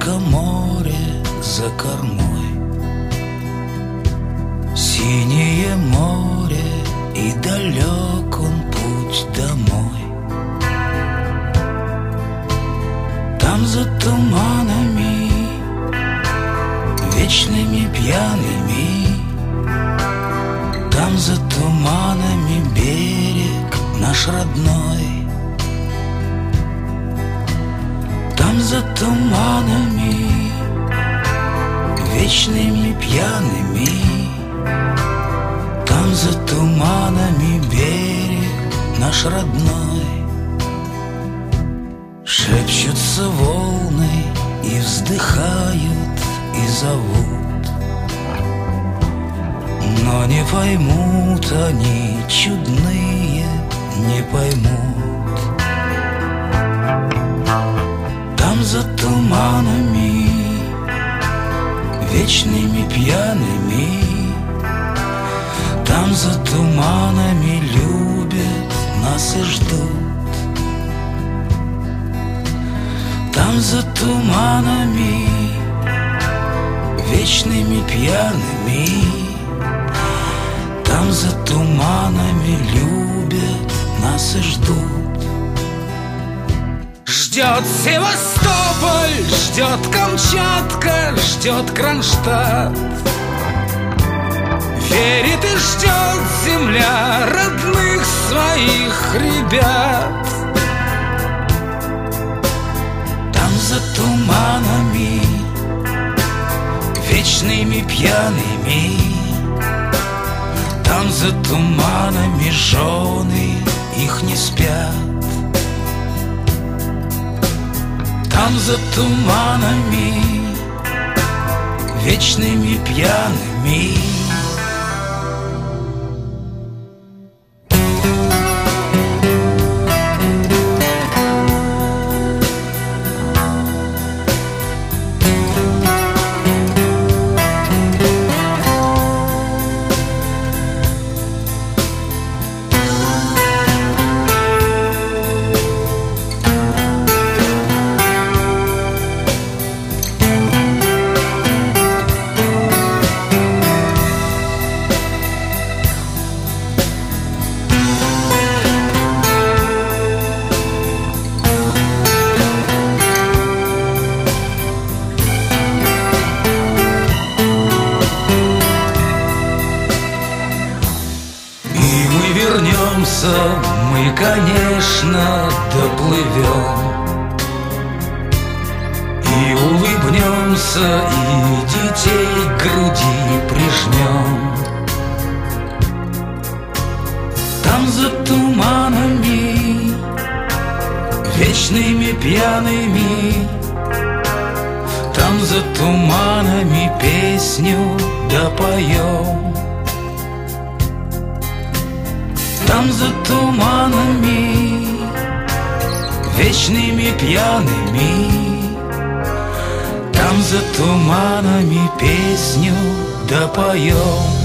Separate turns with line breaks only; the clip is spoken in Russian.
только море за кормой, синее море, и далек он путь домой. Там за туманами, вечными пьяными, там за туманами берег наш родной. Там за туманами, вечными пьяными, там за туманами берег наш родной. Шепчутся волны и вздыхают, и зовут, но не поймут они, чудные, не поймут. Там за туманами, вечными пьяными, там за туманами любят нас и ждут. Там за туманами, вечными пьяными, там за туманами любят нас и ждут. Ждет Севастополь, ждет Камчатка, ждет Кронштадт. Верит и ждет земля родных своих ребят. Там за туманами, вечными пьяными, там за туманами жены их не спят. Там за туманами, вечными пьяными. Мы, конечно, доплывем и улыбнемся, и детей к груди прижмем. Там за туманами, вечными пьяными, там за туманами песню допоем. Там за туманами, вечными пьяными, там за туманами песню допоем.